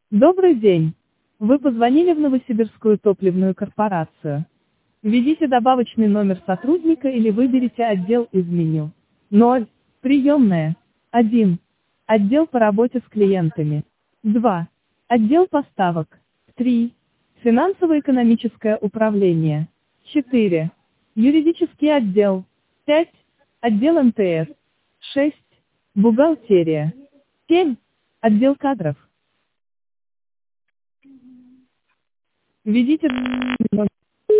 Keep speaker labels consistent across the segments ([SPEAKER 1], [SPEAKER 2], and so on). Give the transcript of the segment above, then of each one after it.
[SPEAKER 1] Добрый день. Вы позвонили в Новосибирскую топливную корпорацию. Введите добавочный номер сотрудника или выберите отдел из меню. 0. Приемная. 1. Отдел по работе с клиентами. 2. Отдел поставок. 3. Финансово-экономическое управление. 4. Юридический отдел. 5. Отдел МТС. 6. Бухгалтерия. 7. Отдел кадров. Введите номер.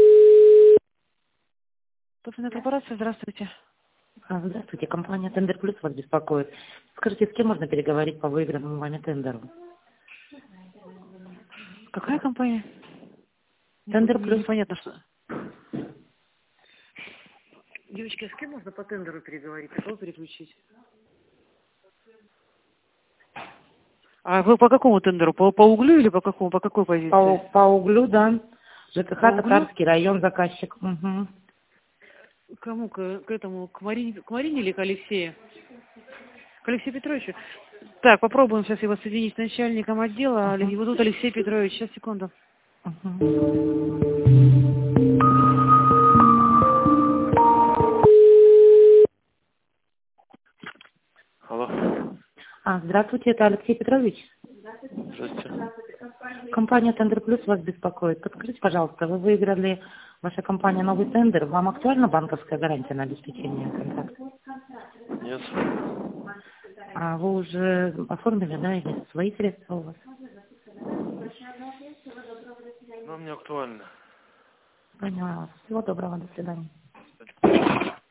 [SPEAKER 1] Топливная корпорация, здравствуйте.
[SPEAKER 2] Здравствуйте, компания Тендер Плюс вас беспокоит. Скажите, с кем можно переговорить по выигранному вами тендеру?
[SPEAKER 1] Какая компания?
[SPEAKER 2] Тендер Плюс.
[SPEAKER 1] Непонятно что. Девочки, а с кем можно по тендеру переговорить? А кого переключить? А вы по какому тендеру? По углю или по какому? По какой позиции?
[SPEAKER 2] По углю, да. ЖКХ,
[SPEAKER 1] По углю?
[SPEAKER 2] Татарский район, заказчик. Угу.
[SPEAKER 1] Кому? К этому? К Марине или к Алексею? К Алексею Петровичу? Так, попробуем сейчас его соединить с начальником отдела. Его зовут Алексей Петрович. Сейчас, секунду.
[SPEAKER 3] Алло.
[SPEAKER 2] Здравствуйте, это Алексей Петрович.
[SPEAKER 3] Здравствуйте.
[SPEAKER 2] Компания Тендер Плюс вас беспокоит. Подскажите, пожалуйста, вы выиграли, ваша компания, новый тендер. Вам актуальна банковская гарантия на обеспечение контракта?
[SPEAKER 3] Нет.
[SPEAKER 2] А вы уже оформили, да, или свои средства у вас?
[SPEAKER 3] Нам не актуально.
[SPEAKER 2] Поняла. Всего доброго, до свидания.